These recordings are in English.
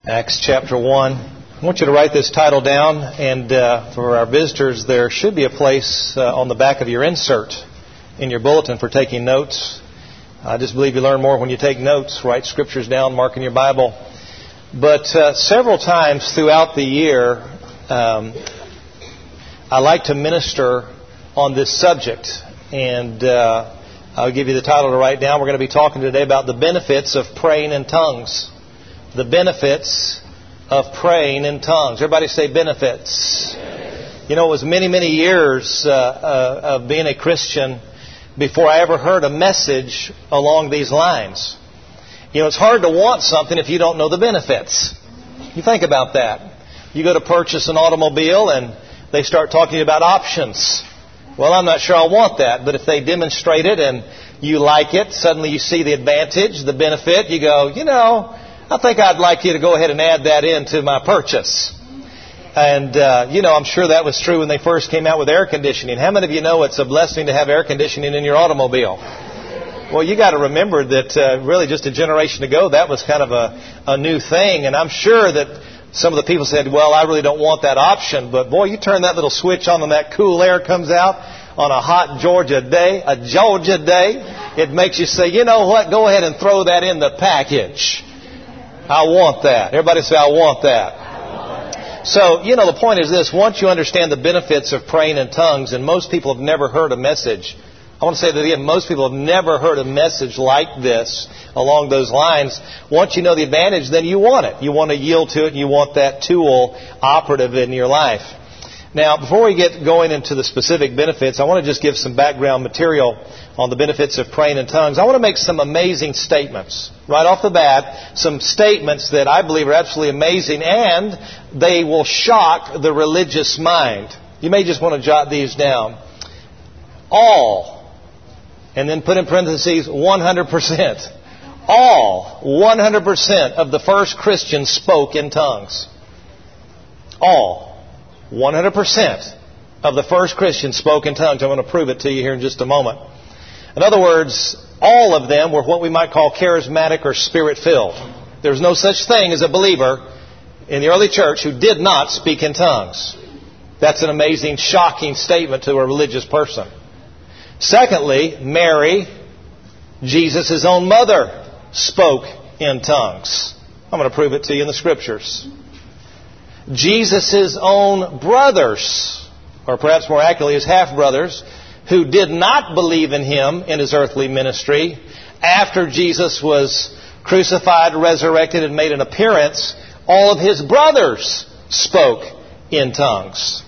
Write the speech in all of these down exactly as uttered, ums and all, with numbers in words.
Acts chapter one. I want you to write this title down, and uh, for our visitors, there should be a place uh, on the back of your insert in your bulletin for taking notes. I just believe you learn more when you take notes. Write scriptures down, mark in your Bible. But uh, several times throughout the year, um, I like to minister on this subject, and uh, I'll give you the title to write down. We're going to be talking today about the benefits of praying in tongues. The benefits of praying in tongues. Everybody say benefits. You know, it was many, many years uh, uh, of being a Christian before I ever heard a message along these lines. You know, it's hard to want something if you don't know the benefits. You think about that. You go to purchase an automobile and they start talking to you about options. Well, I'm not sure I want that, but if they demonstrate it and you like it, suddenly you see the advantage, the benefit, you go, you know, I think I'd like you to go ahead and add that into my purchase. And, uh, you know, I'm sure that was true when they first came out with air conditioning. How many of you know it's a blessing to have air conditioning in your automobile? Well, you got to remember that uh, really just a generation ago, that was kind of a, a new thing. And I'm sure that some of the people said, well, I really don't want that option. But, boy, you turn that little switch on and that cool air comes out on a hot Georgia day, a Georgia day. It makes you say, you know what, go ahead and throw that in the package. I want that. Everybody say, I want that. So, you know, the point is this. Once you understand the benefits of praying in tongues, and most people have never heard a message, I want to say that again, most people have never heard a message like this along those lines. Once you know the advantage, then you want it. You want to yield to it, and you want that tool operative in your life. Now, before we get going into the specific benefits, I want to just give some background material on the benefits of praying in tongues. I want to make some amazing statements. Right off the bat, some statements that I believe are absolutely amazing, and they will shock the religious mind. You may just want to jot these down. All, and then put in parentheses, one hundred percent. All, one hundred percent of the first Christians spoke in tongues. All. one hundred percent of the first Christians spoke in tongues. I'm going to prove it to you here in just a moment. In other words, all of them were what we might call charismatic or spirit-filled. There was no such thing as a believer in the early church who did not speak in tongues. That's an amazing, shocking statement to a religious person. Secondly, Mary, Jesus' own mother, spoke in tongues. I'm going to prove it to you in the Scriptures. Jesus' own brothers, or perhaps more accurately his half-brothers, who did not believe in him in his earthly ministry, after Jesus was crucified, resurrected, and made an appearance, all of his brothers spoke in tongues.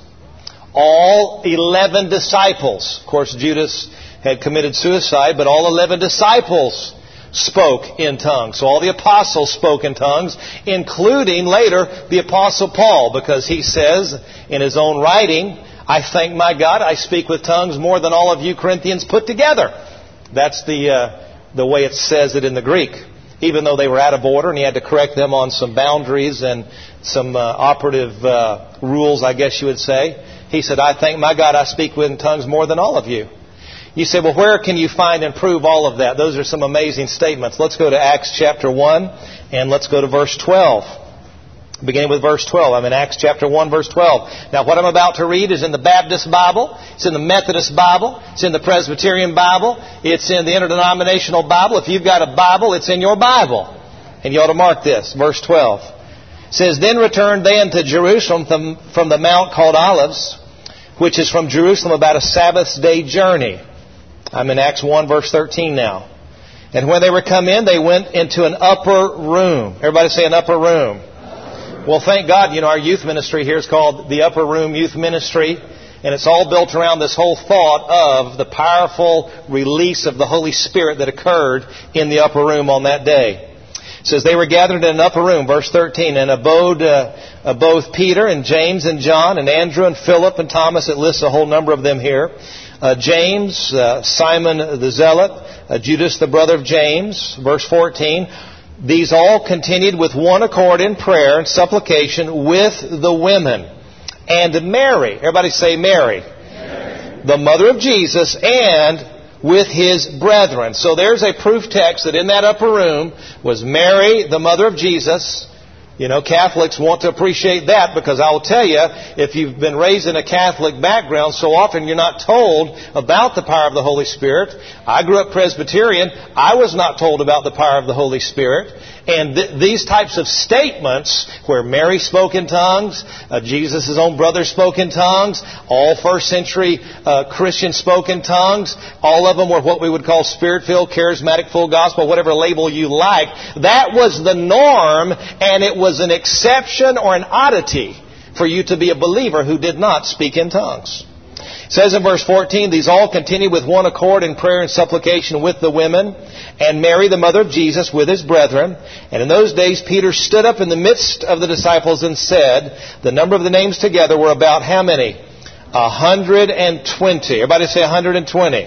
All eleven disciples, of course Judas had committed suicide, but all eleven disciples spoke in tongues. So all the apostles spoke in tongues, including later the Apostle Paul, because he says in his own writing, I thank my God I speak with tongues more than all of you Corinthians put together. That's the uh, the way it says it in the Greek. Even though they were out of order and he had to correct them on some boundaries and some uh, operative uh, rules, I guess you would say. He said, I thank my God I speak with tongues more than all of you. You say, well, where can you find and prove all of that? Those are some amazing statements. Let's go to Acts chapter one and let's go to verse twelve. Beginning with verse twelve. I'm in Acts chapter one, verse twelve. Now, what I'm about to read is in the Baptist Bible. It's in the Methodist Bible. It's in the Presbyterian Bible. It's in the Interdenominational Bible. If you've got a Bible, it's in your Bible. And you ought to mark this. Verse twelve. It says, Then returned they unto Jerusalem from the mount called Olives, which is from Jerusalem about a Sabbath's day journey. I'm in Acts one, verse thirteen now. And when they were come in, they went into an upper room. Everybody say an upper room. Well, thank God, you know, our youth ministry here is called the Upper Room Youth Ministry. And it's all built around this whole thought of the powerful release of the Holy Spirit that occurred in the upper room on that day. It says, they were gathered in an upper room, verse thirteen, and abode uh, uh, both Peter and James and John and Andrew and Philip and Thomas. It lists a whole number of them here. Uh, James, uh, Simon the Zealot, uh, Judas the brother of James, verse fourteen. These all continued with one accord in prayer and supplication with the women. And Mary, everybody say Mary, Mary, the mother of Jesus, and with his brethren. So there's a proof text that in that upper room was Mary, the mother of Jesus, You know, Catholics want to appreciate that because I will tell you, if you've been raised in a Catholic background, so often you're not told about the power of the Holy Spirit. I grew up Presbyterian. I was not told about the power of the Holy Spirit. And th- these types of statements where Mary spoke in tongues, uh, Jesus' own brother spoke in tongues, all first century uh, Christians spoke in tongues, all of them were what we would call spirit-filled, charismatic, full gospel, whatever label you like. That was the norm, and it was an exception or an oddity for you to be a believer who did not speak in tongues. It says in verse fourteen, these all continued with one accord in prayer and supplication with the women, and Mary, the mother of Jesus, with his brethren. And in those days Peter stood up in the midst of the disciples and said, the number of the names together were about how many? A hundred and twenty. Everybody say a hundred and twenty.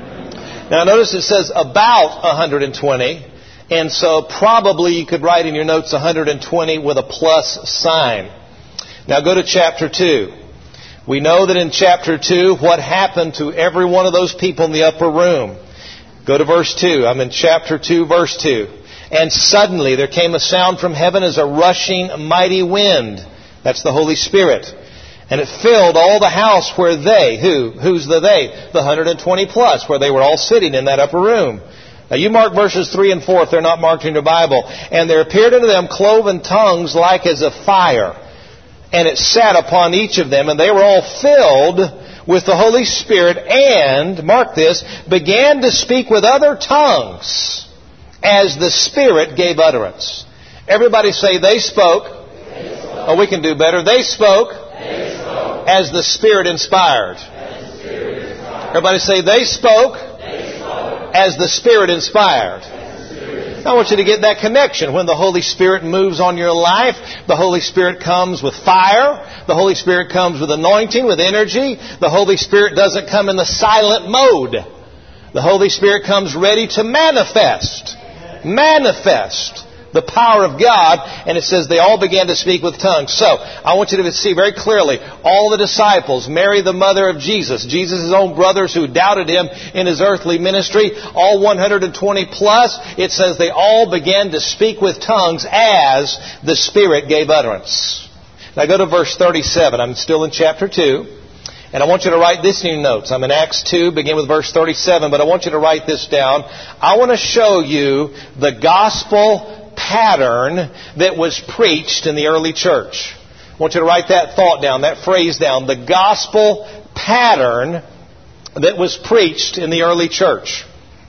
Now notice it says about a hundred and twenty. And so probably you could write in your notes one hundred twenty with a plus sign. Now go to chapter two. We know that in chapter two, what happened to every one of those people in the upper room. Go to verse two. I'm in chapter two, verse two. And suddenly there came a sound from heaven as a rushing mighty wind. That's the Holy Spirit. And it filled all the house where they, who? Who's the they? The one hundred twenty plus, where they were all sitting in that upper room. Now you mark verses three and four if they're not marked in your Bible. And there appeared unto them cloven tongues like as of fire. And it sat upon each of them, and they were all filled with the Holy Spirit, and, mark this, began to speak with other tongues as the Spirit gave utterance. Everybody say, they spoke. They spoke. Oh, we can do better. They spoke, they spoke. As the Spirit inspired. As the Spirit inspired. Everybody say, they spoke, they spoke. As the Spirit inspired. I want you to get that connection. When the Holy Spirit moves on your life, the Holy Spirit comes with fire. The Holy Spirit comes with anointing, with energy. The Holy Spirit doesn't come in the silent mode. The Holy Spirit comes ready to manifest. Manifest the power of God. And it says they all began to speak with tongues. So, I want you to see very clearly, all the disciples, Mary the mother of Jesus, Jesus' own brothers who doubted Him in His earthly ministry, all one hundred twenty plus, it says they all began to speak with tongues as the Spirit gave utterance. Now go to verse thirty-seven. I'm still in chapter two. And I want you to write this in your notes. I'm in Acts two, begin with verse thirty-seven, but I want you to write this down. I want to show you the gospel pattern that was preached in the early church. I want you to write that thought down, that phrase down. The gospel pattern that was preached in the early church.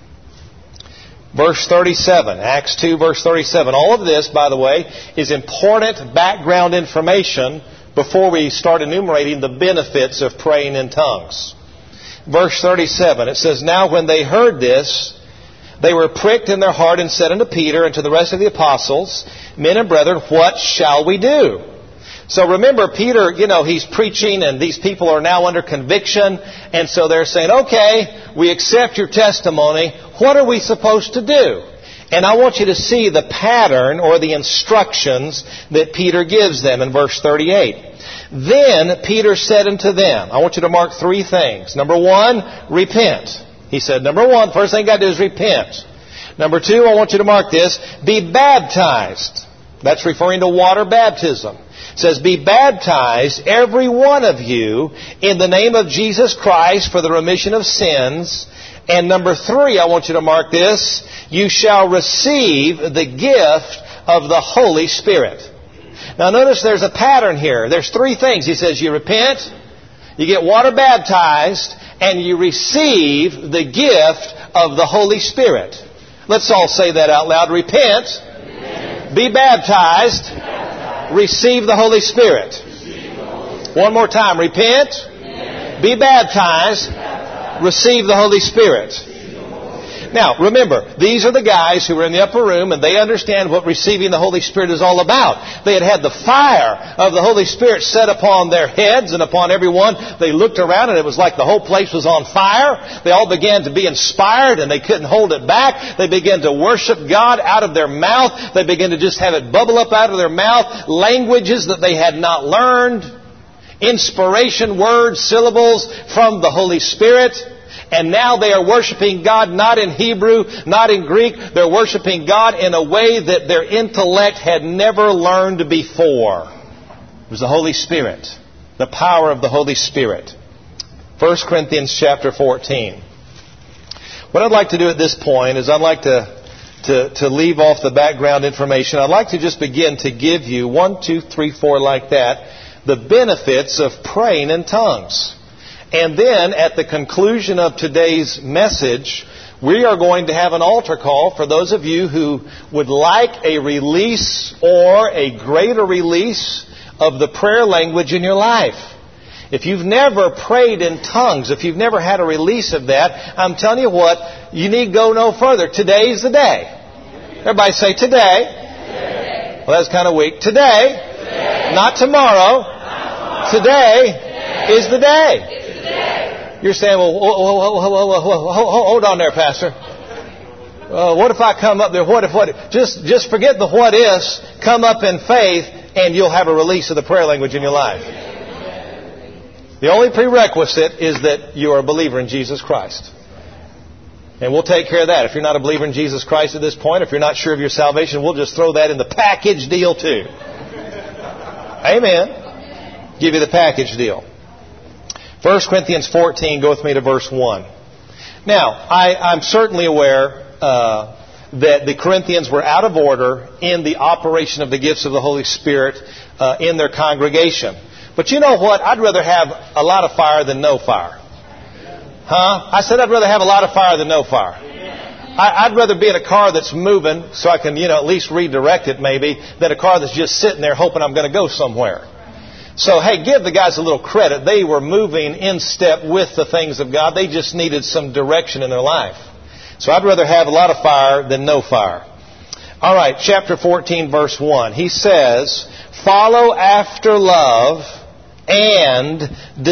Verse thirty-seven, Acts two, verse thirty-seven. All of this, by the way, is important background information before we start enumerating the benefits of praying in tongues. Verse thirty-seven, it says, now when they heard this, they were pricked in their heart and said unto Peter and to the rest of the apostles, men and brethren, what shall we do? So remember, Peter, you know, he's preaching and these people are now under conviction. And so they're saying, okay, we accept your testimony. What are we supposed to do? And I want you to see the pattern or the instructions that Peter gives them in verse thirty-eight. Then Peter said unto them, I want you to mark three things. Number one, repent. He said, number one, first thing you got to do is repent. Number two, I want you to mark this, be baptized. That's referring to water baptism. It says, be baptized, every one of you, in the name of Jesus Christ for the remission of sins. And number three, I want you to mark this, you shall receive the gift of the Holy Spirit. Now notice there's a pattern here. There's three things. He says, you repent, you get water baptized, and you receive the gift of the Holy Spirit. Let's all say that out loud. Repent, Repent. Be baptized, be baptized. Receive the Holy Spirit. The Holy Spirit. One more time. Repent, Repent. Be baptized, be baptized. Receive the Holy Spirit. Now, remember, these are the guys who were in the upper room and they understand what receiving the Holy Spirit is all about. They had had the fire of the Holy Spirit set upon their heads and upon everyone. They looked around and it was like the whole place was on fire. They all began to be inspired and they couldn't hold it back. They began to worship God out of their mouth. They began to just have it bubble up out of their mouth. Languages that they had not learned. Inspiration, words, syllables from the Holy Spirit. And now they are worshiping God not in Hebrew, not in Greek. They're worshiping God in a way that their intellect had never learned before. It was the Holy Spirit, the power of the Holy Spirit. First Corinthians chapter fourteen. What I'd like to do at this point is I'd like to To, to leave off the background information. I'd like to just begin to give you one, two, three, four, like that, the benefits of praying in tongues. And then at the conclusion of today's message, we are going to have an altar call for those of you who would like a release or a greater release of the prayer language in your life. If you've never prayed in tongues, if you've never had a release of that, I'm telling you what, you need go no further. Today's the day. Everybody say today. Today. Well, that's kind of weak. Today. Today. Not tomorrow. Not tomorrow. Today, today is the day. It's the day. You're saying, well, whoa, whoa, whoa, whoa, whoa, hold on there, Pastor. Uh, what if I come up there? What if, what if? Just, just forget the what ifs. Come up in faith and you'll have a release of the prayer language in your life. The only prerequisite is that you are a believer in Jesus Christ. And we'll take care of that. If you're not a believer in Jesus Christ at this point, if you're not sure of your salvation, we'll just throw that in the package deal too. Amen. Give you the package deal. First Corinthians fourteen, go with me to verse one. Now, I, I'm certainly aware uh, that the Corinthians were out of order in the operation of the gifts of the Holy Spirit uh, in their congregation. But you know what? I'd rather have a lot of fire than no fire. Huh? I said I'd rather have a lot of fire than no fire. I, I'd rather be in a car that's moving so I can, you know, at least redirect it maybe, than a car that's just sitting there hoping I'm going to go somewhere. So, hey, give the guys a little credit. They were moving in step with the things of God. They just needed some direction in their life. So I'd rather have a lot of fire than no fire. All right, chapter fourteen, verse one. He says, follow after love and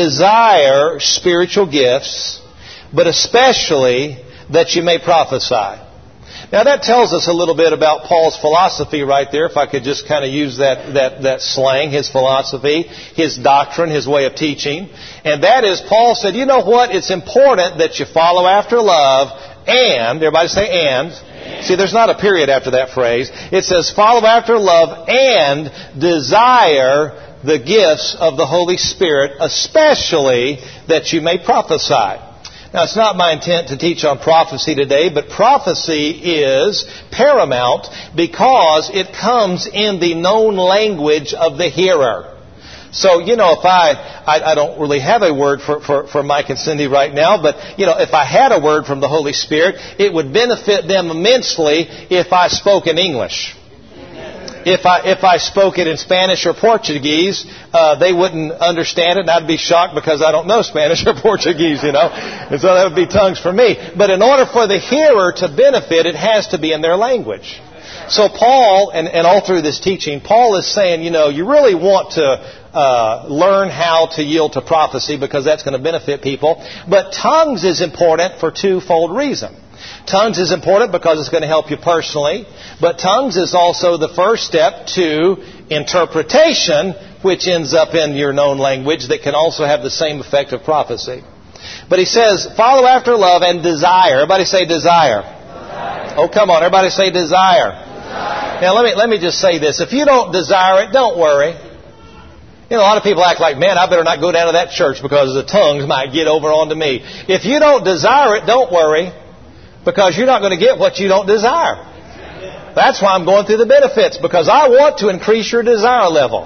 desire spiritual gifts, but especially that you may prophesy. Now that tells us a little bit about Paul's philosophy right there, if I could just kind of use that, that, that slang, his philosophy, his doctrine, his way of teaching. And that is, Paul said, you know what, it's important that you follow after love and, everybody say and. and. See, there's not a period after that phrase. It says follow after love and desire the gifts of the Holy Spirit, especially that you may prophesy. Now, it's not my intent to teach on prophecy today, but prophecy is paramount because it comes in the known language of the hearer. So, you know, if I, I, I don't really have a word for, for, for Mike and Cindy right now, but, you know, if I had a word from the Holy Spirit, it would benefit them immensely if I spoke in English. If I if I spoke it in Spanish or Portuguese, uh, they wouldn't understand it, and I'd be shocked because I don't know Spanish or Portuguese, you know. And so that would be tongues for me. But in order for the hearer to benefit, it has to be in their language. So Paul, and, and all through this teaching, Paul is saying, you know, you really want to uh, learn how to yield to prophecy because that's going to benefit people. But tongues is important for twofold reason. Tongues is important because it's going to help you personally, but tongues is also the first step to interpretation, which ends up in your known language that can also have the same effect of prophecy. But he says, follow after love and desire. Everybody say desire. Desire. Oh, come on. Everybody say desire. Desire. Now, let me, let me just say this. If you don't desire it, don't worry. You know, a lot of people act like, man, I better not go down to that church because the tongues might get over onto me. If you don't desire it, don't worry. Because you're not going to get what you don't desire. That's why I'm going through the benefits. Because I want to increase your desire level.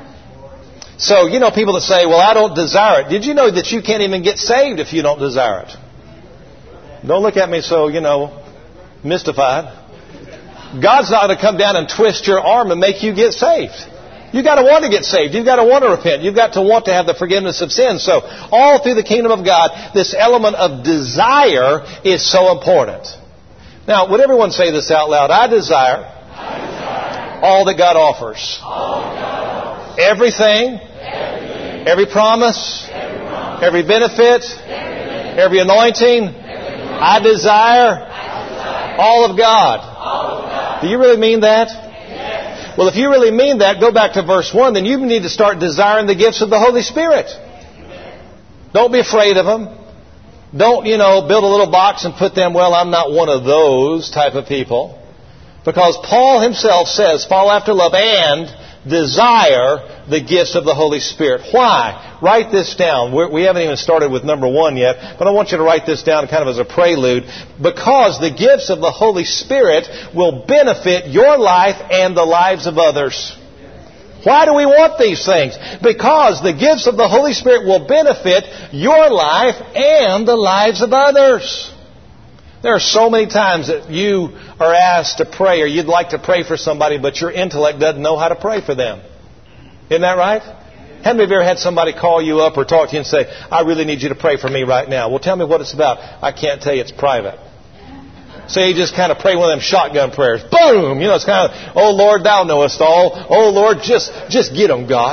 So, you know, people that say, well, I don't desire it. Did you know that you can't even get saved if you don't desire it? Don't look at me so, you know, mystified. God's not going to come down and twist your arm and make you get saved. You've got to want to get saved. You've got to want to repent. You've got to want to have the forgiveness of sins. So all through the kingdom of God, this element of desire is so important. Now, would everyone say this out loud? I desire, I desire all that God offers. All that God offers. Everything, everything, every promise, every, promise, every benefit, every, every anointing. Every I, desire I desire all of God. All of God. Do you really mean that? Well, if you really mean that, go back to verse one, then you need to start desiring the gifts of the Holy Spirit. Don't be afraid of them. Don't, you know, build a little box and put them, well, I'm not one of those type of people. Because Paul himself says, follow after love and desire the gifts of the Holy Spirit. Why? Write this down. We're, we haven't even started with number one yet, but I want you to write this down kind of as a prelude. Because the gifts of the Holy Spirit will benefit your life and the lives of others. Why do we want these things? Because the gifts of the Holy Spirit will benefit your life and the lives of others. There are so many times that you are asked to pray or you'd like to pray for somebody, but your intellect doesn't know how to pray for them. Isn't that right? How many of you ever had somebody call you up or talk to you and say, I really need you to pray for me right now? Well, tell me what it's about. I can't tell you. It's private. So you just kind of pray one of them shotgun prayers. Boom! You know, it's kind of, oh, Lord, thou knowest all. Oh, Lord, just, just get them, God.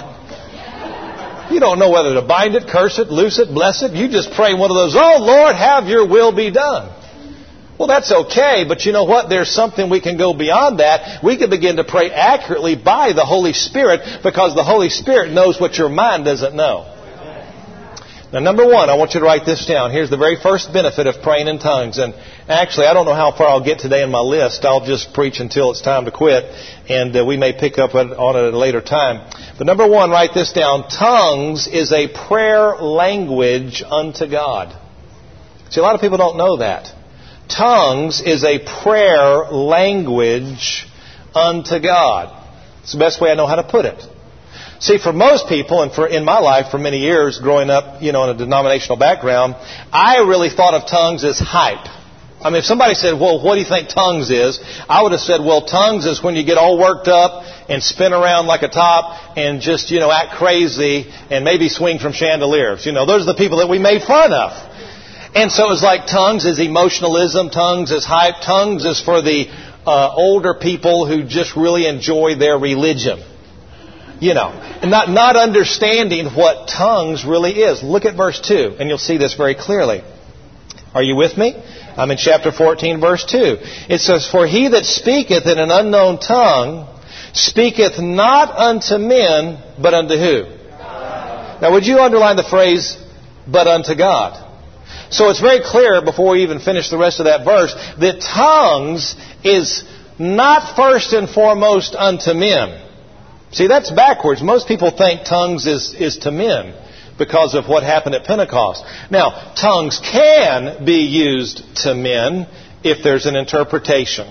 You don't know whether to bind it, curse it, loose it, bless it. You just pray one of those, oh, Lord, have your will be done. Well, that's okay, but you know what? There's something we can go beyond that. We can begin to pray accurately by the Holy Spirit because the Holy Spirit knows what your mind doesn't know. Now, number one, I want you to write this down. Here's the very first benefit of praying in tongues. And actually, I don't know how far I'll get today in my list. I'll just preach until it's time to quit, and uh, we may pick up on it at a later time. But number one, write this down. Tongues is a prayer language unto God. See, a lot of people don't know that. Tongues is a prayer language unto God. It's the best way I know how to put it. See, for most people, and for in my life for many years, growing up, you know, in a denominational background, I really thought of tongues as hype. I mean, if somebody said, well, what do you think tongues is? I would have said, well, tongues is when you get all worked up and spin around like a top and just, you know, act crazy and maybe swing from chandeliers. You know, those are the people that we made fun of. And so it was like tongues is emotionalism, tongues is hype, tongues is for the uh, older people who just really enjoy their religion. You know, and not, not understanding what tongues really is. Look at verse two, and you'll see this very clearly. Are you with me? I'm in chapter fourteen, verse two. It says, for he that speaketh in an unknown tongue speaketh not unto men, but unto who? God. Now, would you underline the phrase, but unto God? So it's very clear, before we even finish the rest of that verse, that tongues is not first and foremost unto men. See, that's backwards. Most people think tongues is, is to men because of what happened at Pentecost. Now, tongues can be used to men if there's an interpretation.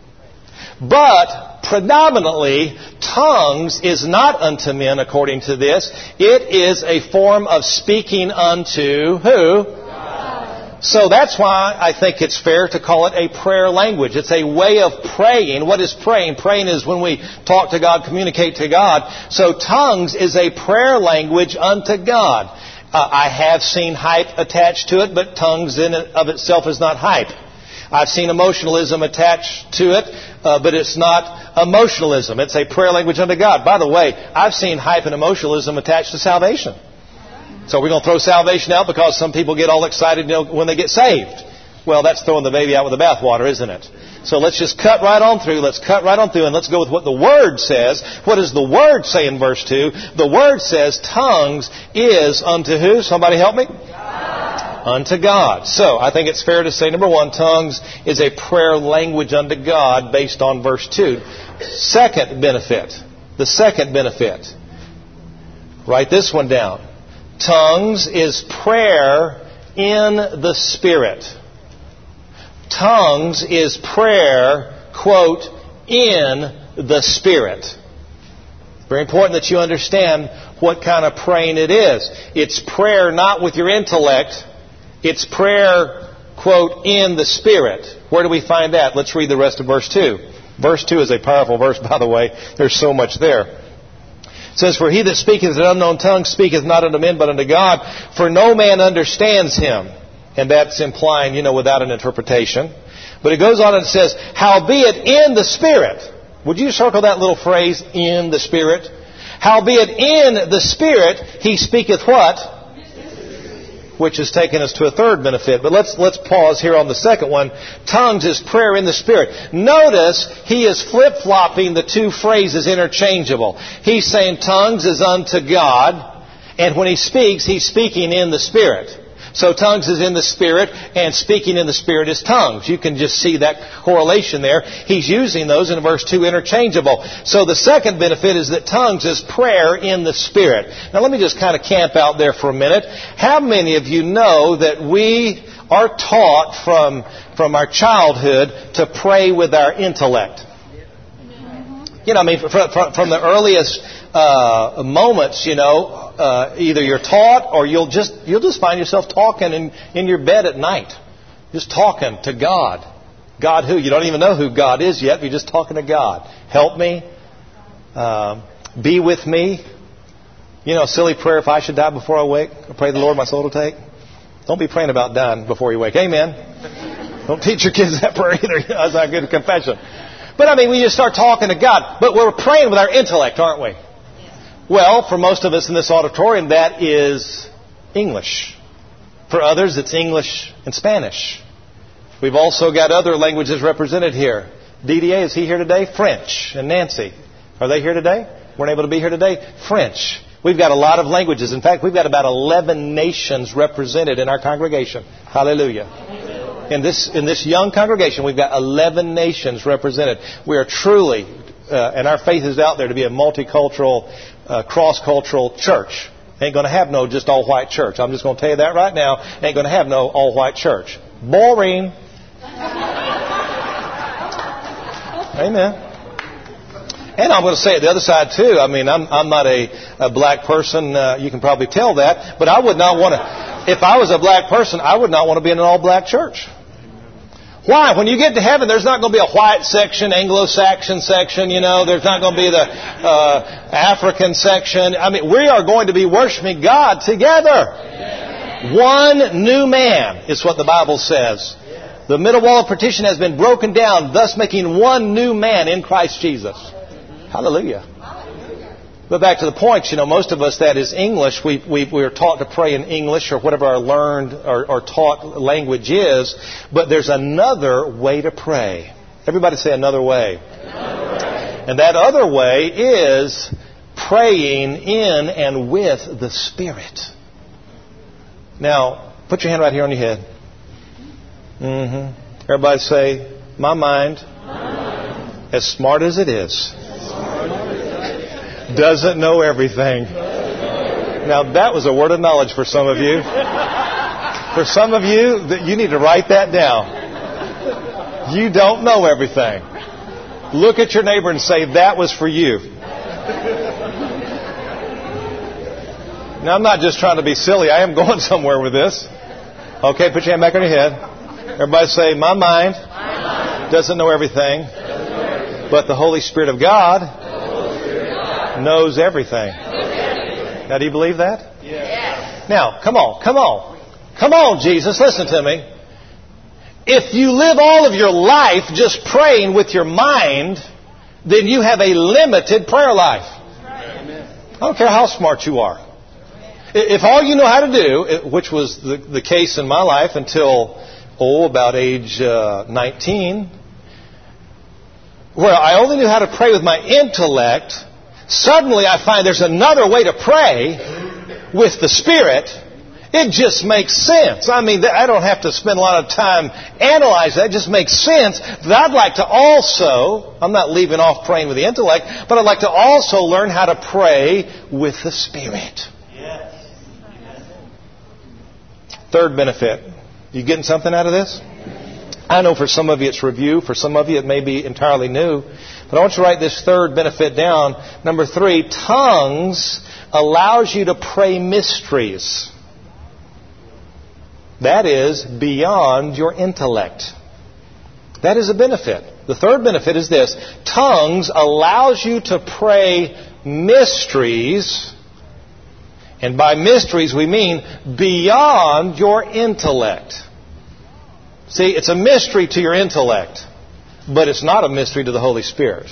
But predominantly, tongues is not unto men according to this. It is a form of speaking unto who? So that's why I think it's fair to call it a prayer language. It's a way of praying. What is praying? Praying is when we talk to God, communicate to God. So tongues is a prayer language unto God. Uh, I have seen hype attached to it, but tongues in and of itself is not hype. I've seen emotionalism attached to it, uh, but it's not emotionalism. It's a prayer language unto God. By the way, I've seen hype and emotionalism attached to salvation. So we're going to throw salvation out because some people get all excited, you know, when they get saved. Well, that's throwing the baby out with the bathwater, isn't it? So let's just cut right on through. Let's cut right on through and let's go with what the Word says. What does the Word say in verse two? The Word says tongues is unto who? Somebody help me? God. Unto God. So I think it's fair to say, number one, tongues is a prayer language unto God based on verse two. Second benefit. The second benefit. Write this one down. Tongues is prayer in the Spirit. Tongues is prayer, quote, in the Spirit. Very important that you understand what kind of praying it is. It's prayer not with your intellect. It's prayer, quote, in the Spirit. Where do we find that? Let's read the rest of verse two. Verse two is a powerful verse, by the way. There's so much there. It says, for he that speaketh in an unknown tongue speaketh not unto men, but unto God, for no man understands him. And that's implying, you know, without an interpretation. But it goes on and it says, howbeit in the Spirit. Would you circle that little phrase, in the Spirit? Howbeit in the Spirit he speaketh what? Which has taken us to a third benefit. But let's let's pause here on the second one. Tongues is prayer in the Spirit. Notice he is flip-flopping the two phrases interchangeable. He's saying tongues is unto God, and when he speaks, he's speaking in the Spirit. So tongues is in the Spirit, and speaking in the Spirit is tongues. You can just see that correlation there. He's using those in verse two interchangeable. So the second benefit is that tongues is prayer in the Spirit. Now let me just kind of camp out there for a minute. How many of you know that we are taught from, from our childhood to pray with our intellect? You know, I mean, from, from, from the earliest uh, moments, you know, uh, either you're taught or you'll just you'll just find yourself talking in, in your bed at night, just talking to God. God who? You don't even know who God is yet, but you're just talking to God. Help me. Uh, be with me. You know, a silly prayer, if I should die before I wake, I pray the Lord my soul to take. Don't be praying about dying before you wake. Amen. Don't teach your kids that prayer either. That's not a good confession. But I mean, we just start talking to God. But we're praying with our intellect, aren't we? Well, for most of us in this auditorium, that is English. For others, it's English and Spanish. We've also got other languages represented here. D D A, is he here today? French. And Nancy, are they here today? Weren't able to be here today? French. We've got a lot of languages. In fact, we've got about eleven nations represented in our congregation. Hallelujah. In this in this young congregation, we've got eleven nations represented. We are truly, uh, and our faith is out there to be a multicultural, uh, cross-cultural church. Ain't going to have no just all-white church. I'm just going to tell you that right now. Ain't going to have no all-white church. Boring. Amen. And I'm going to say it the other side too. I mean, I'm I'm not a, a black person. Uh, you can probably tell that. But I would not want to. If I was a black person, I would not want to be in an all-black church. Why? When you get to heaven, there's not going to be a white section, Anglo-Saxon section, you know. There's not going to be the uh, African section. I mean, we are going to be worshiping God together. Yes. One new man is what the Bible says. Yes. The middle wall of partition has been broken down, thus making one new man in Christ Jesus. Hallelujah. But back to the point, you know, most of us, that is English. We, we, we're taught to pray in English or whatever our learned or, or taught language is. But there's another way to pray. Everybody say another way. Another way. And that other way is praying in and with the Spirit. Now, put your hand right here on your head. Mm-hmm. Everybody say, my mind, my mind, as smart as it is, doesn't know everything. Now that was a word of knowledge for some of you. For some of you, you need to write that down. You don't know everything. Look at your neighbor and say, that was for you. Now I'm not just trying to be silly. I am going somewhere with this. Okay, put your hand back on your head. Everybody say, my mind doesn't know everything, but the Holy Spirit of God knows everything. Now, do you believe that? Yes. Now, come on, come on. Come on, Jesus, listen to me. If you live all of your life just praying with your mind, then you have a limited prayer life. I don't care how smart you are. If all you know how to do, which was the, the case in my life until, oh, about age uh, nineteen, where I only knew how to pray with my intellect, suddenly I find there's another way to pray with the Spirit. It just makes sense. I mean, I don't have to spend a lot of time analyzing that. It just makes sense that I'd like to also, I'm not leaving off praying with the intellect, but I'd like to also learn how to pray with the Spirit. Yes. Third benefit. You getting something out of this? I know for some of you it's review. For some of you it may be entirely new. But I want you to write this third benefit down. Number three, tongues allows you to pray mysteries. That is beyond your intellect. That is a benefit. The third benefit is this. Tongues allows you to pray mysteries. And by mysteries we mean beyond your intellect. See, it's a mystery to your intellect, but it's not a mystery to the Holy Spirit.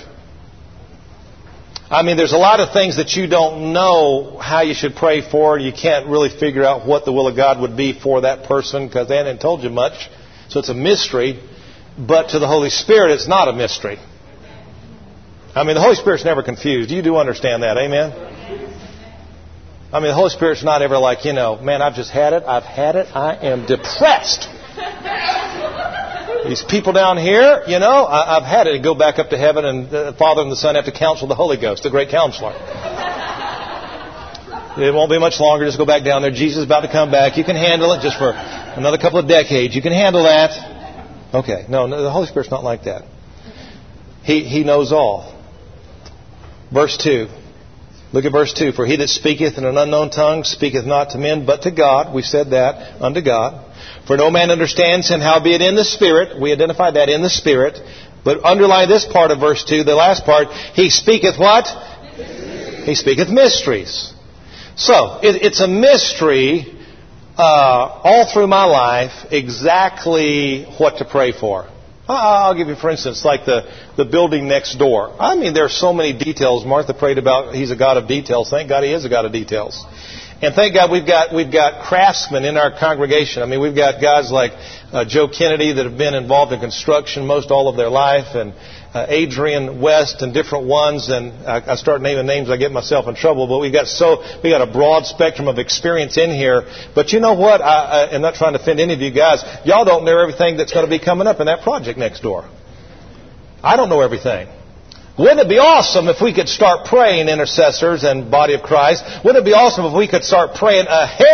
I mean, there's a lot of things that you don't know how you should pray for. You can't really figure out what the will of God would be for that person because they hadn't told you much. So it's a mystery. But to the Holy Spirit, it's not a mystery. I mean, the Holy Spirit's never confused. You do understand that, amen? I mean, the Holy Spirit's not ever like, you know, man, I've just had it. I've had it. I am depressed. These people down here, you know, I, I've had it. Go back up to heaven, and the Father and the Son have to counsel the Holy Ghost, the great counselor. It won't be much longer. Just go back down there. Jesus is about to come back. You can handle it just for another couple of decades. You can handle that. Okay. No, no, the Holy Spirit's not like that. He, he knows all. Verse two. Look at verse two. For he that speaketh in an unknown tongue speaketh not to men, but to God. We said that, unto God. For no man understands him, howbeit in the Spirit. We identified that, in the Spirit. But underline this part of verse two, the last part. He speaketh what? He speaketh mysteries. So, it, it's a mystery uh, all through my life exactly what to pray for. I'll give you, for instance, like the, the building next door. I mean, there are so many details. Martha prayed about, he's a God of details. Thank God he is a God of details. And thank God we've got we've got craftsmen in our congregation. I mean, we've got guys like uh, Joe Kennedy that have been involved in construction most all of their life, and uh, Adrian West and different ones. And I, I start naming names, I get myself in trouble. But we got so we got a broad spectrum of experience in here. But you know what? I, I, I'm not trying to offend any of you guys. Y'all don't know everything that's going to be coming up in that project next door. I don't know everything. Wouldn't it be awesome if we could start praying, intercessors and body of Christ? Wouldn't it be awesome if we could start praying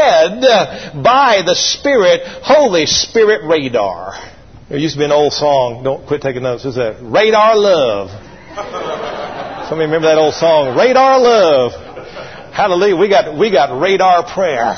ahead by the Spirit, Holy Spirit radar? There used to be an old song, don't quit taking notes, it said, Radar Love. Somebody remember that old song, Radar Love. Hallelujah, we got, we got radar prayer.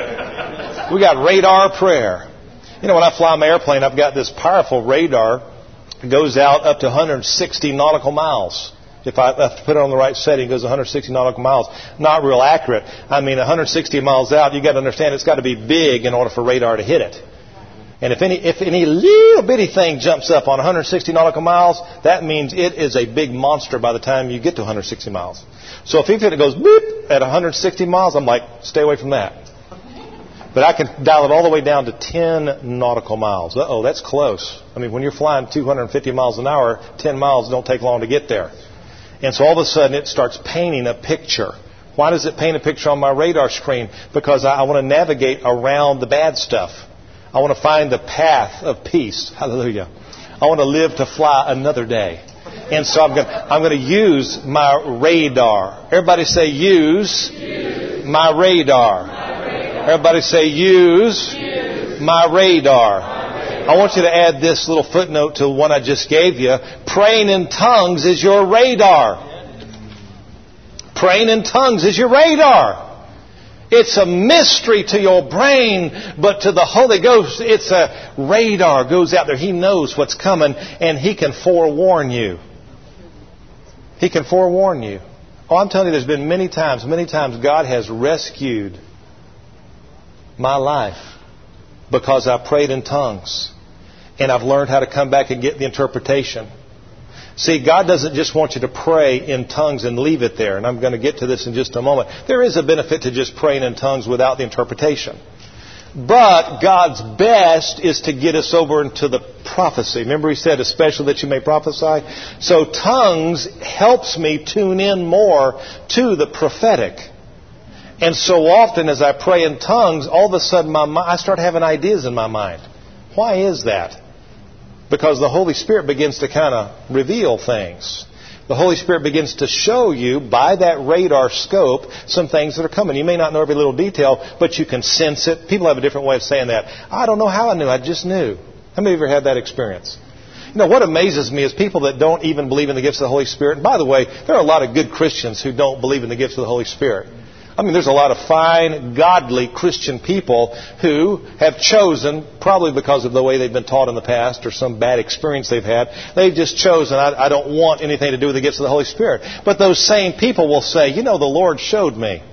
We got radar prayer. You know, when I fly my airplane, I've got this powerful radar. It goes out up to one hundred sixty nautical miles. If I have to put it on the right setting, it goes one hundred sixty nautical miles. Not real accurate. I mean, one hundred sixty miles out, you've got to understand it's got to be big in order for radar to hit it. And if any if any little bitty thing jumps up on one hundred sixty nautical miles, that means it is a big monster by the time you get to one hundred sixty miles. So if it goes boop at one hundred sixty miles, I'm like, stay away from that. But I can dial it all the way down to ten nautical miles. Uh-oh, that's close. I mean, when you're flying two hundred fifty miles an hour, ten miles don't take long to get there. And so all of a sudden it starts painting a picture. Why does it paint a picture on my radar screen? Because I, I want to navigate around the bad stuff. I want to find the path of peace. Hallelujah. I want to live to fly another day. And so I'm going to, I'm going to use my radar. Everybody say use, use. My radar. Everybody say, use, use. My radar. My radar. I want you to add this little footnote to the one I just gave you. Praying in tongues is your radar. Praying in tongues is your radar. It's a mystery to your brain, but to the Holy Ghost, it's a radar. Goes out there. He knows what's coming, and He can forewarn you. He can forewarn you. Oh, I'm telling you, there's been many times, many times God has rescued my life because I prayed in tongues, and I've learned how to come back and get the interpretation. See, God doesn't just want you to pray in tongues and leave it there, and I'm going to get to this in just a moment. There is a benefit to just praying in tongues without the interpretation. But God's best is to get us over into the prophecy. Remember He said, especially that you may prophesy? So tongues helps me tune in more to the prophetic. And so often as I pray in tongues, all of a sudden my, I start having ideas in my mind. Why is that? Because the Holy Spirit begins to kind of reveal things. The Holy Spirit begins to show you by that radar scope some things that are coming. You may not know every little detail, but you can sense it. People have a different way of saying that. I don't know how I knew. I just knew. How many of you ever had that experience? You know, what amazes me is people that don't even believe in the gifts of the Holy Spirit. And by the way, there are a lot of good Christians who don't believe in the gifts of the Holy Spirit. I mean, there's a lot of fine, godly Christian people who have chosen, probably because of the way they've been taught in the past or some bad experience they've had, they've just chosen, I, I don't want anything to do with the gifts of the Holy Spirit. But those same people will say, you know, the Lord showed me.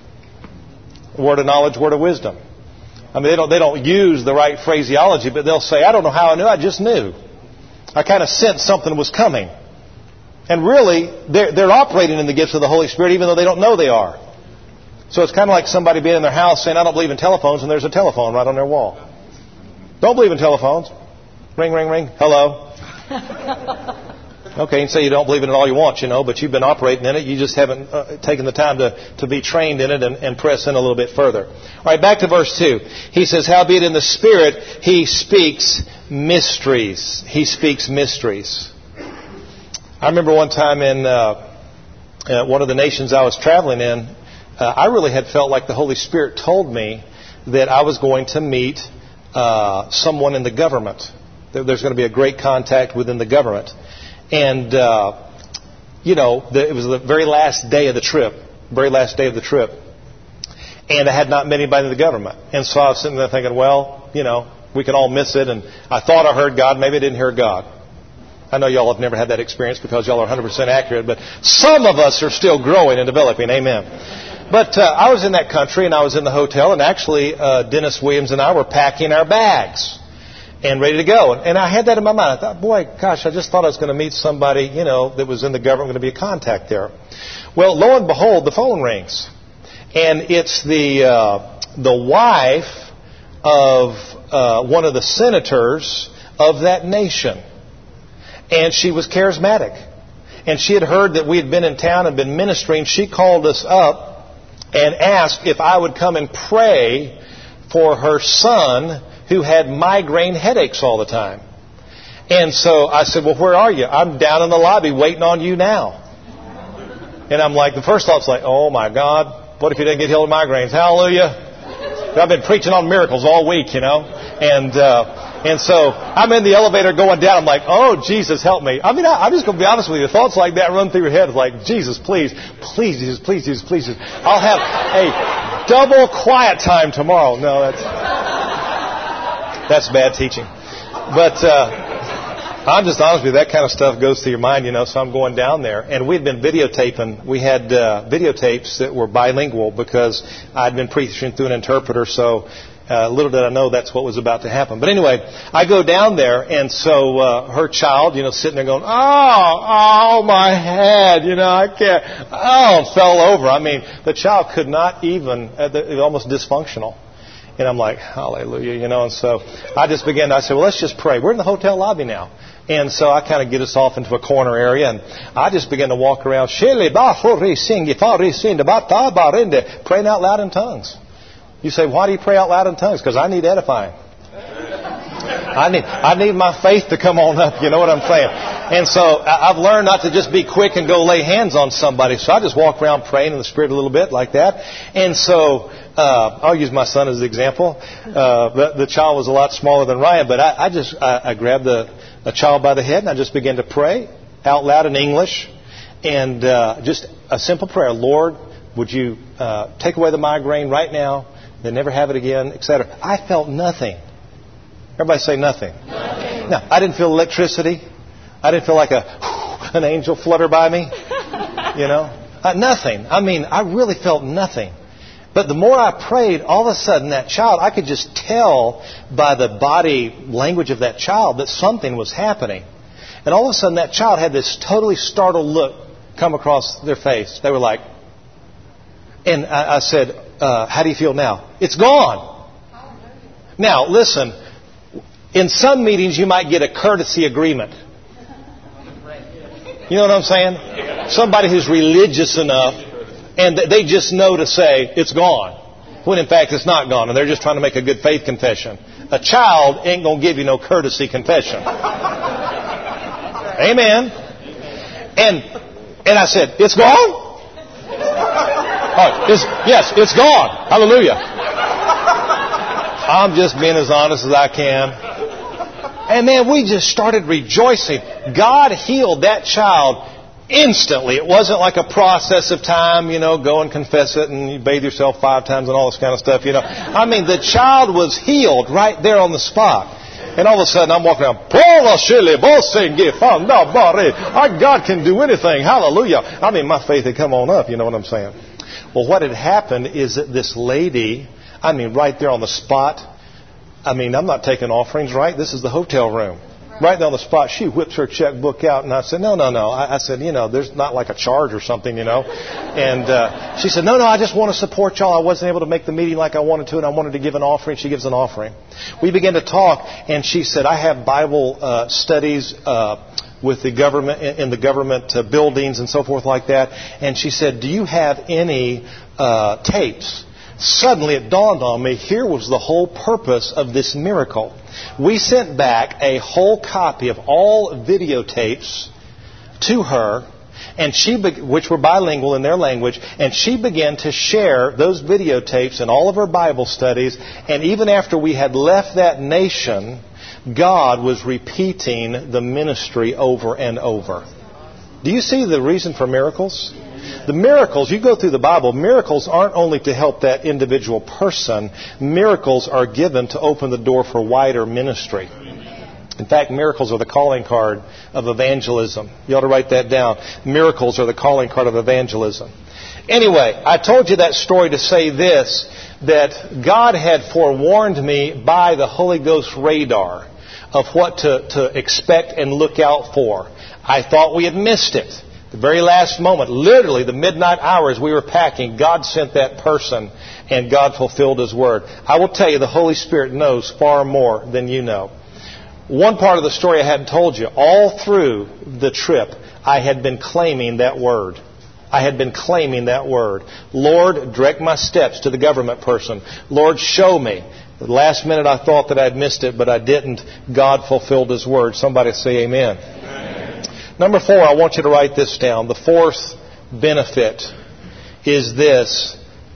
Word of knowledge, word of wisdom. I mean, they don't, they don't use the right phraseology, but they'll say, I don't know how I knew, I just knew. I kind of sensed something was coming. And really, they're, they're operating in the gifts of the Holy Spirit even though they don't know they are. So it's kind of like somebody being in their house saying, I don't believe in telephones, and there's a telephone right on their wall. Don't believe in telephones. Ring, ring, ring. Hello. Okay, you can say you don't believe in it all you want, you know, but you've been operating in it. You just haven't uh, taken the time to, to be trained in it and, and press in a little bit further. All right, back to verse two. He says, howbeit in the Spirit he speaks mysteries. He speaks mysteries. I remember one time in uh, uh, one of the nations I was traveling in, uh, I really had felt like the Holy Spirit told me that I was going to meet uh, someone in the government. There's going to be a great contact within the government. And, uh, you know, the, it was the very last day of the trip, very last day of the trip. And I had not met anybody in the government. And so I was sitting there thinking, well, you know, we can all miss it. And I thought I heard God. Maybe I didn't hear God. I know y'all have never had that experience because y'all are one hundred percent accurate. But some of us are still growing and developing. Amen. But uh, I was in that country and I was in the hotel. And actually, uh, Dennis Williams and I were packing our bags and ready to go. And I had that in my mind. I thought, boy, gosh, I just thought I was going to meet somebody, you know, that was in the government, going to be a contact there. Well, lo and behold, the phone rings. And it's the uh, the wife of uh, one of the senators of that nation. And she was charismatic. And she had heard that we had been in town and been ministering. She called us up and asked if I would come and pray for her son who had migraine headaches all the time. And so I said, well, where are you? I'm down in the lobby waiting on you now. And I'm like, the first thought's like, oh my God, what if he didn't get healed of migraines? Hallelujah. I've been preaching on miracles all week, you know. And uh, and so I'm in the elevator going down. I'm like, oh, Jesus, help me. I mean, I, I'm just going to be honest with you. Thoughts like that run through your head. It's like, Jesus, please, please, Jesus, please, Jesus, please. Jesus. I'll have a double quiet time tomorrow. No, that's... That's bad teaching. But uh, I'm just honest with you, that kind of stuff goes through your mind, you know, so I'm going down there. And we'd been videotaping. We had uh, videotapes that were bilingual because I'd been preaching through an interpreter, so uh, little did I know that's what was about to happen. But anyway, I go down there, and so uh, her child, you know, sitting there going, oh, oh, my head, you know, I can't, oh, fell over. I mean, the child could not even, uh, it was almost dysfunctional. And I'm like, hallelujah, you know. And so I just began to, I said, well, let's just pray. We're in the hotel lobby now. And so I kind of get us off into a corner area. And I just began to walk around, praying out loud in tongues. You say, why do you pray out loud in tongues? Because I need edifying. I need I need my faith to come on up. You know what I'm saying? And so I've learned not to just be quick and go lay hands on somebody. So I just walk around praying in the Spirit a little bit like that. And so uh, I'll use my son as the example. Uh, the, the child was a lot smaller than Ryan, but I, I just I, I grabbed the, the child by the head and I just began to pray out loud in English. And uh, just a simple prayer. Lord, would you uh, take away the migraine right now? Then never have it again, et cetera. I felt nothing. Everybody say nothing. Nothing. No, I didn't feel electricity. I didn't feel like a an angel flutter by me. You know, uh, nothing. I mean, I really felt nothing. But the more I prayed, all of a sudden that child, I could just tell by the body language of that child that something was happening. And all of a sudden that child had this totally startled look come across their face. They were like, and I, I said, uh, how do you feel now? It's gone. Now, listen. In some meetings, you might get a courtesy agreement. You know what I'm saying? Somebody who's religious enough, and they just know to say, it's gone. When in fact, it's not gone, and they're just trying to make a good faith confession. A child ain't going to give you no courtesy confession. Amen. And and I said, it's gone? Oh, it's, yes, it's gone. Hallelujah. I'm just being as honest as I can. And man, we just started rejoicing. God healed that child instantly. It wasn't like a process of time, you know, go and confess it and you bathe yourself five times and all this kind of stuff, you know. I mean, the child was healed right there on the spot. And all of a sudden I'm walking around, our God can do anything. Hallelujah. I mean, my faith had come on up, you know what I'm saying? Well, what had happened is that this lady, I mean, right there on the spot, I mean, I'm not taking offerings, right? This is the hotel room. Right there on the spot, she whipped her checkbook out, and I said, no, no, no. I, I said, you know, there's not like a charge or something, you know. And uh, she said, no, no, I just want to support y'all. I wasn't able to make the meeting like I wanted to, and I wanted to give an offering. She gives an offering. We began to talk, and she said, I have Bible uh, studies uh, with the government, in the government uh, buildings and so forth like that. And she said, do you have any uh, tapes? Suddenly it dawned on me, here was the whole purpose of this miracle. We sent back a whole copy of all videotapes to her, and she, be- which were bilingual in their language, and she began to share those videotapes in all of her Bible studies. And even after we had left that nation, God was repeating the ministry over and over. Do you see the reason for miracles? The miracles, you go through the Bible, miracles aren't only to help that individual person. Miracles are given to open the door for wider ministry. In fact, miracles are the calling card of evangelism. You ought to write that down. Miracles are the calling card of evangelism. Anyway, I told you that story to say this, that God had forewarned me by the Holy Ghost radar of what to, to expect and look out for. I thought we had missed it. The very last moment, literally the midnight hours we were packing, God sent that person and God fulfilled His word. I will tell you, the Holy Spirit knows far more than you know. One part of the story I hadn't told you. All through the trip, I had been claiming that word. I had been claiming that word. Lord, direct my steps to the government person. Lord, show me. The last minute I thought that I'd missed it, but I didn't. God fulfilled His word. Somebody say amen. Amen. Number four, I want you to write this down. The fourth benefit is this.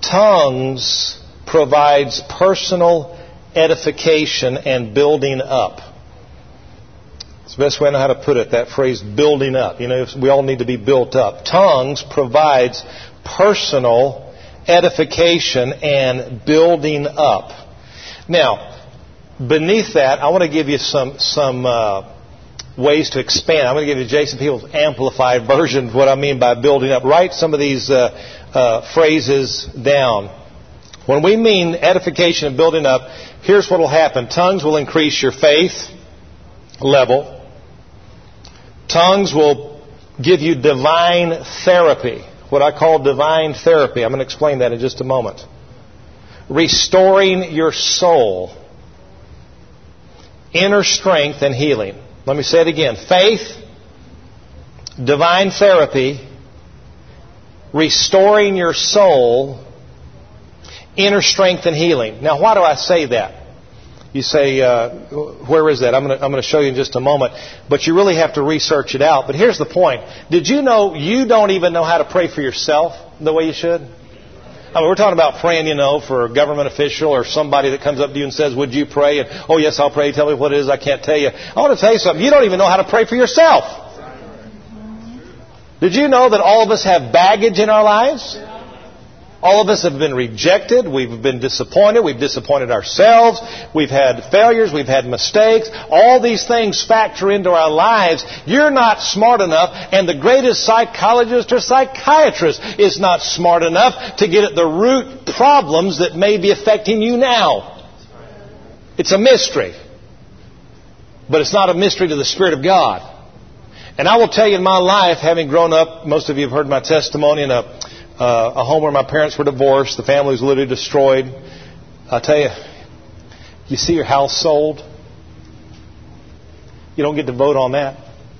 Tongues provides personal edification and building up. It's the best way I know how to put it, that phrase, building up. You know, we all need to be built up. Tongues provides personal edification and building up. Now, beneath that, I want to give you some some uh, ways to expand. I'm going to give you Jason Peoples' amplified version of what I mean by building up. Write some of these uh, uh, phrases down. When we mean edification and building up, here's what will happen. Tongues will increase your faith level. Tongues will give you divine therapy, what I call divine therapy. I'm going to explain that in just a moment. Restoring your soul. Inner strength and healing. Let me say it again. Faith, divine therapy, restoring your soul, inner strength and healing. Now, why do I say that? You say, uh, where is that? I'm going to I'm going to show you in just a moment. But you really have to research it out. But here's the point. Did you know you don't even know how to pray for yourself the way you should? I mean, we're talking about praying, you know, for a government official or somebody that comes up to you and says, would you pray? And, oh, yes, I'll pray. Tell me what it is. I can't tell you. I want to tell you something. You don't even know how to pray for yourself. Did you know that all of us have baggage in our lives? All of us have been rejected. We've been disappointed. We've disappointed ourselves. We've had failures. We've had mistakes. All these things factor into our lives. You're not smart enough, and the greatest psychologist or psychiatrist is not smart enough to get at the root problems that may be affecting you now. It's a mystery. But it's not a mystery to the Spirit of God. And I will tell you, in my life, having grown up, most of you have heard my testimony in a Uh, a home where my parents were divorced. The family was literally destroyed. I'll tell you, you see your house sold. You don't get to vote on that.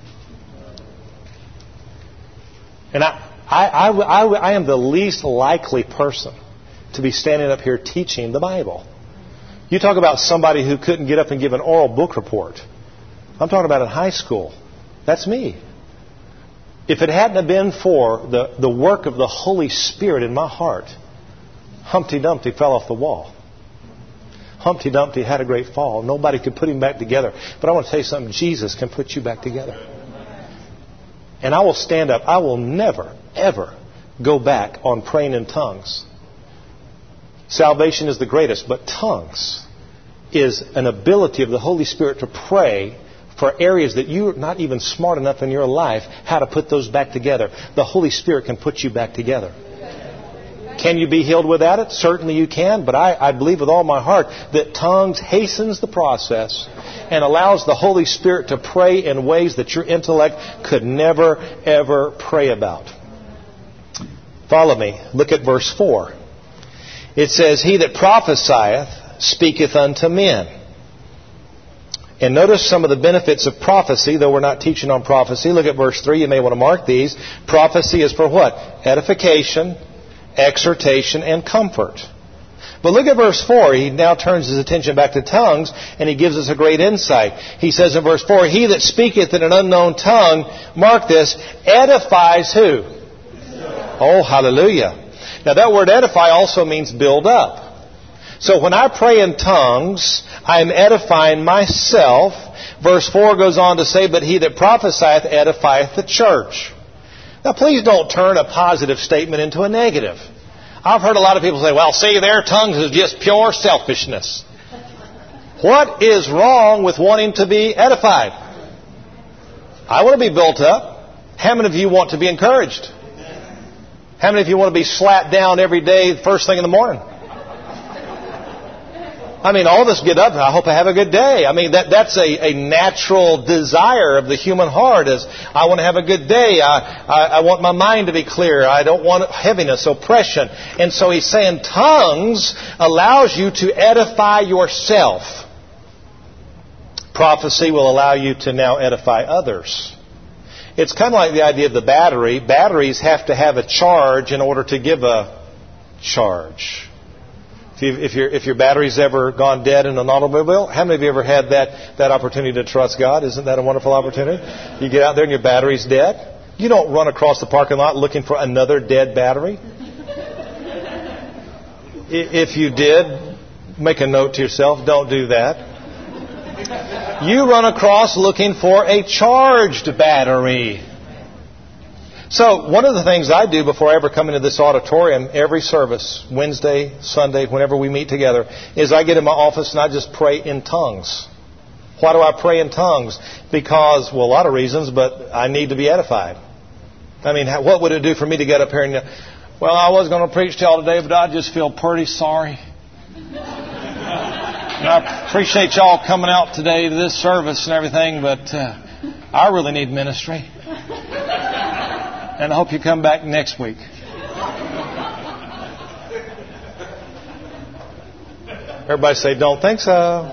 And I, I, I, I, I am the least likely person to be standing up here teaching the Bible. You talk about somebody who couldn't get up and give an oral book report. I'm talking about in high school. That's me. If it hadn't have been for the, the work of the Holy Spirit in my heart, Humpty Dumpty fell off the wall. Humpty Dumpty had a great fall. Nobody could put him back together. But I want to tell you something. Jesus can put you back together. And I will stand up. I will never, ever go back on praying in tongues. Salvation is the greatest, but tongues is an ability of the Holy Spirit to pray for areas that you're not even smart enough in your life how to put those back together. The Holy Spirit can put you back together. Can you be healed without it? Certainly you can, but I, I believe with all my heart that tongues hastens the process and allows the Holy Spirit to pray in ways that your intellect could never, ever pray about. Follow me. Look at verse four. It says, He that prophesieth speaketh unto men. And notice some of the benefits of prophecy, though we're not teaching on prophecy. Look at verse three. You may want to mark these. Prophecy is for what? Edification, exhortation, and comfort. But look at verse four. He now turns his attention back to tongues, and he gives us a great insight. He says in verse four, he that speaketh in an unknown tongue, mark this, edifies who? Oh, hallelujah. Now that word edify also means build up. So when I pray in tongues, I am edifying myself. Verse four goes on to say, but he that prophesieth edifieth the church. Now please don't turn a positive statement into a negative. I've heard a lot of people say, well, see, their tongues is just pure selfishness. What is wrong with wanting to be edified? I want to be built up. How many of you want to be encouraged? How many of you want to be slapped down every day, first thing in the morning? I mean, all of us get up, I hope I have a good day. I mean, that that's a, a natural desire of the human heart is, I want to have a good day. I, I, I want my mind to be clear. I don't want heaviness, oppression. And so he's saying tongues allows you to edify yourself. Prophecy will allow you to now edify others. It's kind of like the idea of the battery. Batteries have to have a charge in order to give a charge. If, you, if, your, if your battery's ever gone dead in an automobile, how many of you ever had that, that opportunity to trust God? Isn't that a wonderful opportunity? You get out there and your battery's dead. You don't run across the parking lot looking for another dead battery. If you did, make a note to yourself, don't do that. You run across looking for a charged battery. So, one of the things I do before I ever come into this auditorium, every service, Wednesday, Sunday, whenever we meet together, is I get in my office and I just pray in tongues. Why do I pray in tongues? Because, well, a lot of reasons, but I need to be edified. I mean, what would it do for me to get up here and, well, I was going to preach to y'all today, but I just feel pretty sorry. And I appreciate y'all coming out today to this service and everything, but uh, I really need ministry. And I hope you come back next week. Everybody say, don't think so.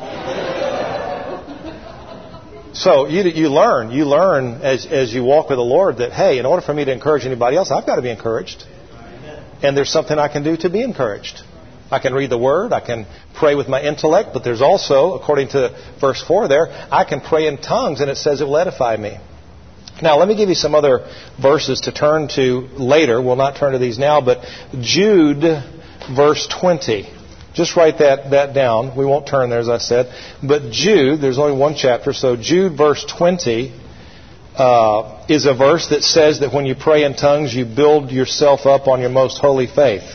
So you you learn. You learn as, as you walk with the Lord that, hey, in order for me to encourage anybody else, I've got to be encouraged. And there's something I can do to be encouraged. I can read the Word. I can pray with my intellect. But there's also, according to verse four there, I can pray in tongues, and it says it will edify me. Now, let me give you some other verses to turn to later. We'll not turn to these now, but Jude, verse twenty. Just write that, that down. We won't turn there, as I said. But Jude, there's only one chapter, so Jude, verse twenty, uh, is a verse that says that when you pray in tongues, you build yourself up on your most holy faith.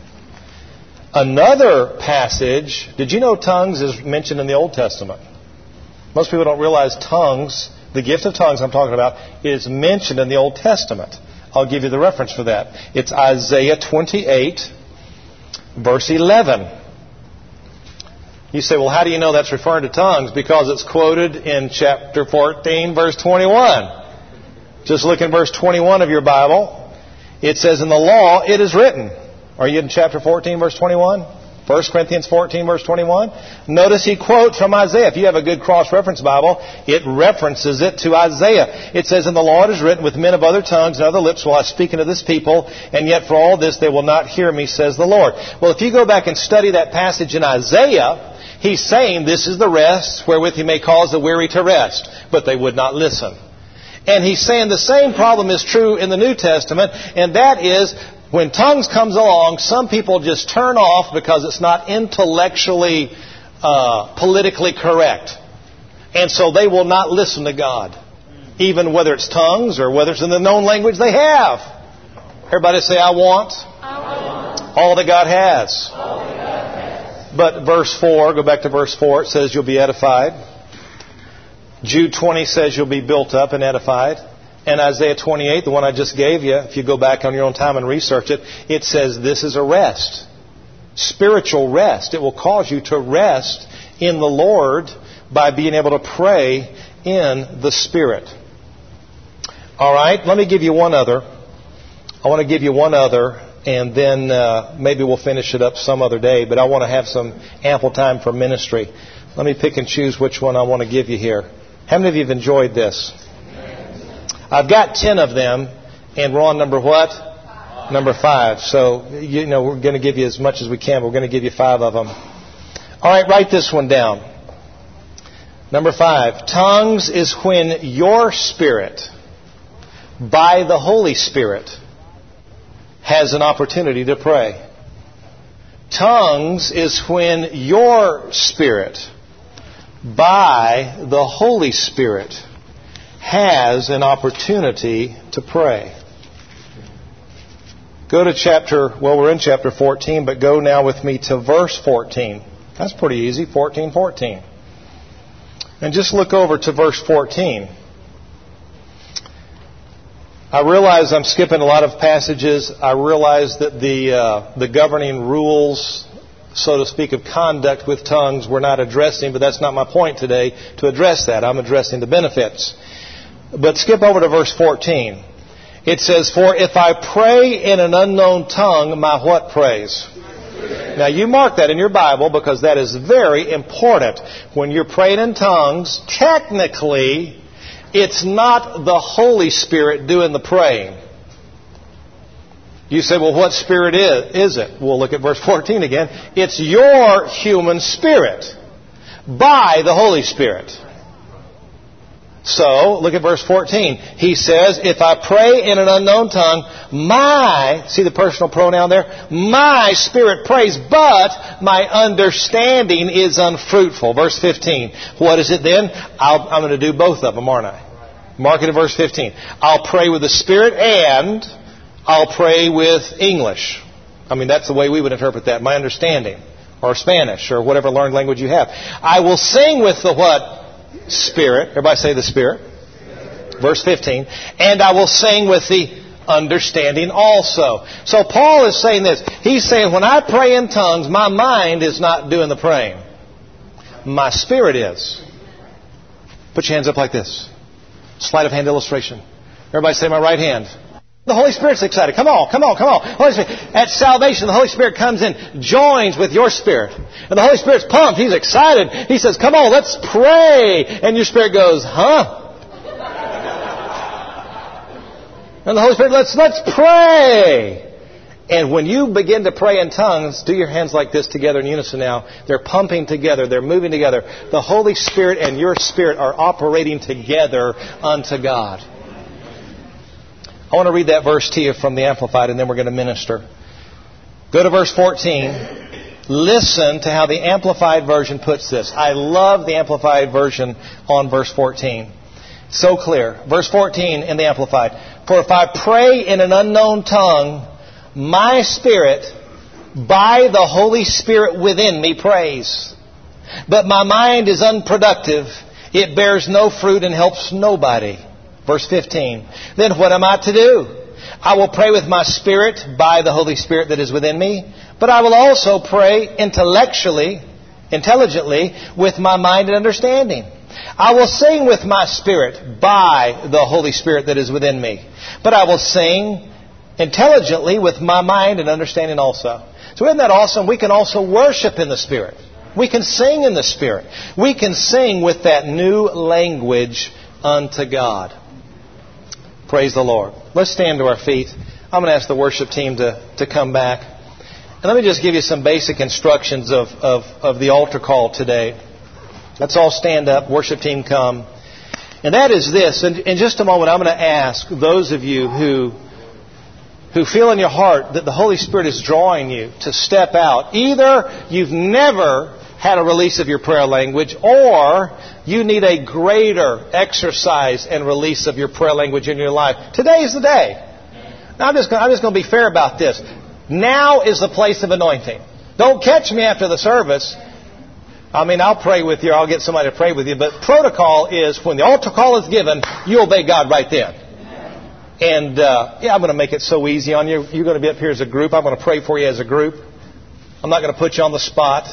Another passage, did you know tongues is mentioned in the Old Testament? Most people don't realize tongues, the gift of tongues I'm talking about, is mentioned in the Old Testament. I'll give you the reference for that. It's Isaiah twenty-eight, verse eleven. You say, well, how do you know that's referring to tongues? Because it's quoted in chapter fourteen, verse twenty-one. Just look in verse twenty-one of your Bible. It says, in the law it is written. Are you in chapter fourteen, verse twenty-one? First Corinthians fourteen, verse twenty-one. Notice he quotes from Isaiah. If you have a good cross-reference Bible, it references it to Isaiah. It says, in the law it is written, with men of other tongues and other lips will I speak unto this people, and yet for all this they will not hear me, says the Lord. Well, if you go back and study that passage in Isaiah, he's saying this is the rest wherewith he may cause the weary to rest. But they would not listen. And he's saying the same problem is true in the New Testament, and that is, when tongues comes along, some people just turn off because it's not intellectually, uh, politically correct. And so they will not listen to God. Even whether it's tongues or whether it's in the known language they have. Everybody say, I want, I want. All that God has. All that God has. But verse four, go back to verse four, it says you'll be edified. Jude twenty says you'll be built up and edified. And Isaiah twenty-eight, the one I just gave you, if you go back on your own time and research it, it says this is a rest. Spiritual rest. It will cause you to rest in the Lord by being able to pray in the Spirit. All right, let me give you one other. I want to give you one other, and then uh, maybe we'll finish it up some other day, but I want to have some ample time for ministry. Let me pick and choose which one I want to give you here. How many of you have enjoyed this? I've got ten of them, and we're on number what? Five. Number five. So, you know, we're going to give you as much as we can. We're going to give you five of them. All right, write this one down. Number five. Tongues is when your spirit, by the Holy Spirit, has an opportunity to pray. Tongues is when your spirit, by the Holy Spirit, has an opportunity to pray. Go to chapter, well, we're in chapter fourteen, but go now with me to verse fourteen. That's pretty easy, fourteen fourteen. And just look over to verse fourteen. I realize I'm skipping a lot of passages. I realize that the uh, the governing rules, so to speak, of conduct with tongues we're not addressing, but that's not my point today to address that. I'm addressing the benefits. But skip over to verse fourteen. It says, "For if I pray in an unknown tongue, my what praise?" Now you mark that in your Bible because that is very important. When you're praying in tongues, technically, it's not the Holy Spirit doing the praying. You say, well, what spirit is, is it? Well, look at verse fourteen again. It's your human spirit by the Holy Spirit. So, look at verse fourteen. He says, if I pray in an unknown tongue, my, see the personal pronoun there? My spirit prays, but my understanding is unfruitful. Verse fifteen. What is it then? I'll, I'm going to do both of them, aren't I? Mark it at verse fifteen. I'll pray with the Spirit and I'll pray with English. I mean, that's the way we would interpret that, my understanding. Or Spanish, or whatever learned language you have. I will sing with the what? Spirit. Everybody say the Spirit. Verse fifteen. And I will sing with the understanding also. So Paul is saying this. He's saying, when I pray in tongues, my mind is not doing the praying. My spirit is. Put your hands up like this. Sleight of hand illustration. Everybody say my right hand. The Holy Spirit's excited. Come on, come on, come on. Holy Spirit. At salvation, the Holy Spirit comes in, joins with your spirit. And the Holy Spirit's pumped. He's excited. He says, come on, let's pray. And your spirit goes, huh? And the Holy Spirit, let's, let's pray. And when you begin to pray in tongues, do your hands like this together in unison now. They're pumping together. They're moving together. The Holy Spirit and your spirit are operating together unto God. I want to read that verse to you from the Amplified, and then we're going to minister. Go to verse fourteen. Listen to how the Amplified version puts this. I love the Amplified version on verse fourteen. So clear. Verse fourteen in the Amplified. For if I pray in an unknown tongue, my spirit, by the Holy Spirit within me, prays. But my mind is unproductive. It bears no fruit and helps nobody. Verse fifteen. Then what am I to do? I will pray with my spirit by the Holy Spirit that is within me. But I will also pray intellectually, intelligently, with my mind and understanding. I will sing with my spirit by the Holy Spirit that is within me. But I will sing intelligently with my mind and understanding also. So isn't that awesome? We can also worship in the Spirit. We can sing in the Spirit. We can sing with that new language unto God. Praise the Lord. Let's stand to our feet. I'm going to ask the worship team to, to come back. And let me just give you some basic instructions of, of, of the altar call today. Let's all stand up. Worship team, come. And that is this. In, in just a moment, I'm going to ask those of you who, who feel in your heart that the Holy Spirit is drawing you to step out. Either you've never had a release of your prayer language, or you need a greater exercise and release of your prayer language in your life. Today is the day. Now, I'm just going, I'm just going to be fair about this. Now is the place of anointing. Don't catch me after the service. I mean, I'll pray with you, or I'll get somebody to pray with you. But protocol is when the altar call is given, you obey God right then. And, uh, yeah, I'm going to make it so easy on you. You're going to be up here as a group. I'm going to pray for you as a group. I'm not going to put you on the spot.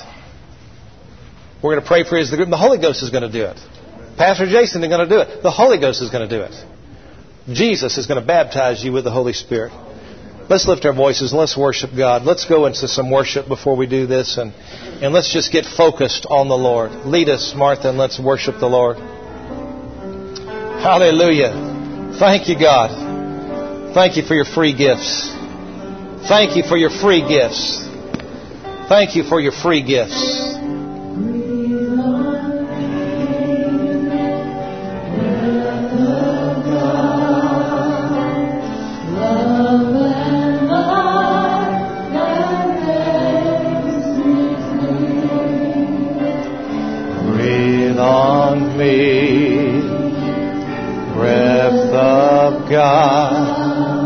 We're going to pray for you as the group. The Holy Ghost is going to do it. Pastor Jason is going to do it. The Holy Ghost is going to do it. Jesus is going to baptize you with the Holy Spirit. Let's lift our voices and let's worship God. Let's go into some worship before we do this, and, and let's just get focused on the Lord. Lead us, Martha, and let's worship the Lord. Hallelujah. Thank you, God. Thank you for your free gifts. Thank you for your free gifts. Thank you for your free gifts. On me, breath of God.